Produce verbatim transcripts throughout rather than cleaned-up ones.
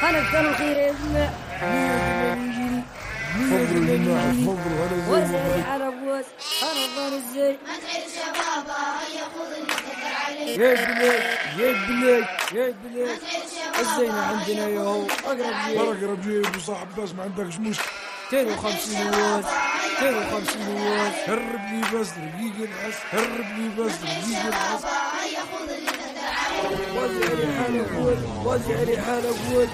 أنا كان الخير يا جماعة. تفضلوا يا جماعة تفضلوا. هلا وزي على بوز أنا ضان الزي. ما تحرش يا بابا هيا خذ اللي تقدر عليه. يا بلاد يا بلاد يا بلاد. ما تحرش يا بابا الزينة عندنا يا هو أقرب جيب. أقرب جيب وصاحب بس ما عندكش مشكلة. مئتين وخمسين واط مئتين وخمسين واط. هرب لي بس رقيق العس. هرب لي بس رقيق العس. هيا خذ اللي تقدر عليه. وزع لي حالك ول وزع لي حالك ول.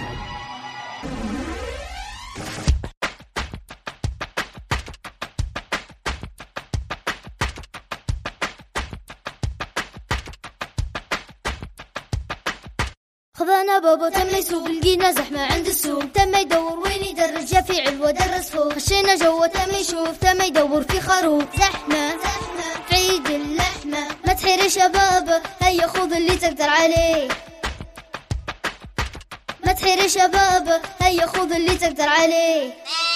خذنا بابا تم يسوق لقينا زحمة عند السوق تم يدور وين يدرج يا في علوة درس فوق خشينا جوا تم يشوف تم يدور في خروف زحمة زحمة في عيد اللحمة ما تحيرش يا بابا هيا خذ اللي تقدر عليه ما تحيرش يا بابا هيا خذ اللي تقدر عليه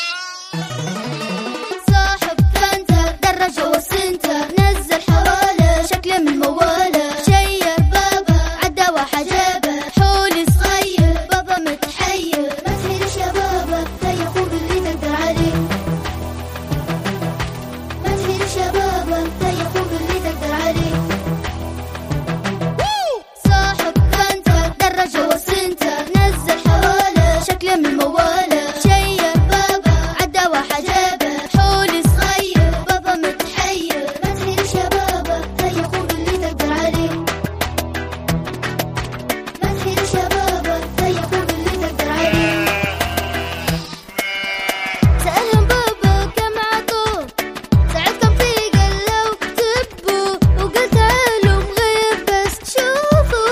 صاحب فانتا درج جوا السنتر نزل حواله شكله من موالة شير بابا عدى وحجابه حولي صغير بابا متحير ما تحيرش يا بابا هيا خذ اللي تقدر عليه ما تحيرش يا بابا هيا خذ اللي تقدر عليه صاحب فانتا درج جوا السنتر نزل حواله شكله من موالة شير بابا عدى وحجابه حولي صغير بابا متحير ما تحيرش يا بابا هيا خذ اللي تقدر عليه ما تحيرش يا بابا هيا خذ اللي تقدر عليه سألهم بابا كم عطوه ساعدكم في قالوا اكتبوا وقلت تعالوا مغيب بس تشوفوا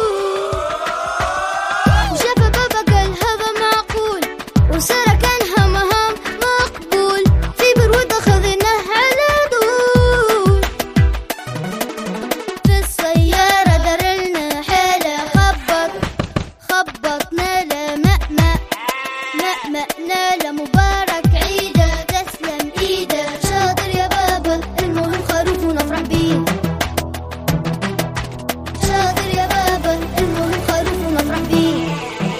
وشاف بابا قال هذا معقول وسارة كانها مهام مقبول في برود أخذناه على طول في السيارة درلنا حالة خبط خبطنا له مأمأ مأمأنا له مبارك عيده تسلم ايده شاطر يا بابا المهم خروف ونفرح بيه شاطر يا بابا المهم خروف ونفرح بيه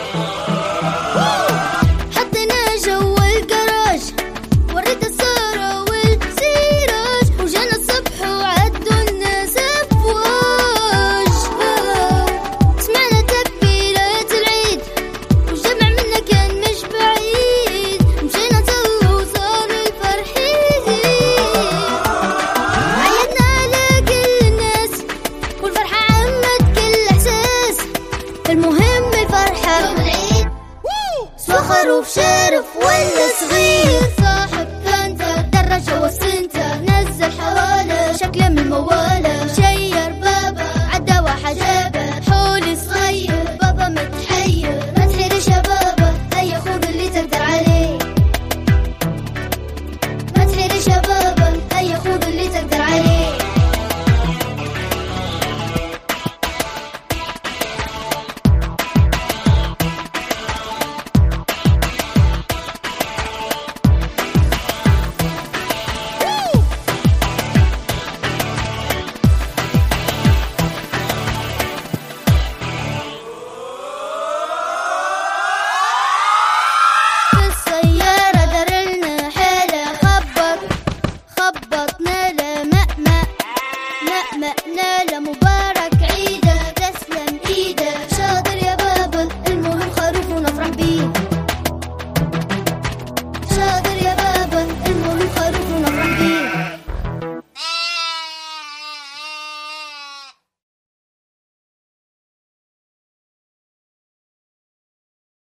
حطينا جوا الجراج وريت السارة والسراج وجانا الصبح وعدوا الناس افواج سمعنا تكبيرات العيد والجمع منا كان مش بعيد مشينا نصلوا وصار الفرح يزيد عيدنا على كل الناس والفرحة عمت كل احساس المهم الفرحة يوم العيد سوا خروف شارف ولا صغير صاحب فانتا درج جوا السنتر نزل حواله شكله من موالة